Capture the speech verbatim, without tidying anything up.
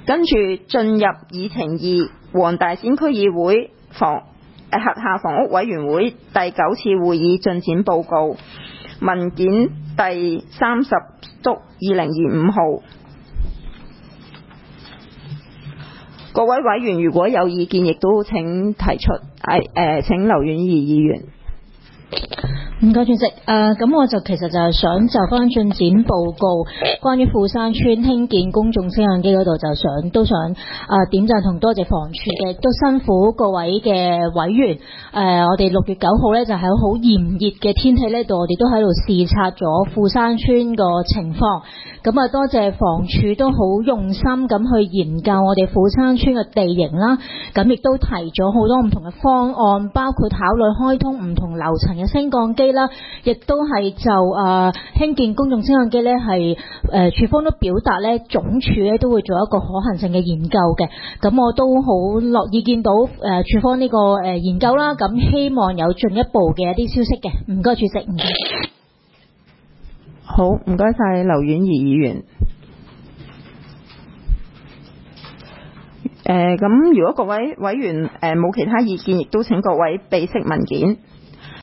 跟住進入議程二，黃大仙區議會房誒轄下房屋委員會第九次會議進展報告，文件第三十篤二零二五號。各位委員如果有意見，亦都請提出。誒誒，請劉婉儀議員。 唔該主席，誒、呃、咁我就其實就係想就翻進展報告，關於富山村興建公眾升降機嗰度，就想都想誒、呃、點讚同多謝房署嘅，都辛苦各位嘅委員。誒、呃、我哋六月九號咧就喺好炎熱嘅天氣呢度，我哋都喺度視察咗富山村個情況。咁啊多謝房署都好用心咁去研究我哋富山村嘅地形啦，咁亦都提咗好多唔同嘅方案，包括考慮開通唔同樓層嘅升降機啦，亦都係就誒興建公眾升降機咧，係誒署方都表達咧，總署咧都會做一個可行性嘅研究嘅。咁我都好樂意見到誒署方呢個誒研究啦，咁希望有進一步嘅一啲消息嘅。唔該主席，唔該。 好，唔該晒劉婉儀議員。誒咁，如果各位委員誒冇其他意見，亦都請各位備悉文件。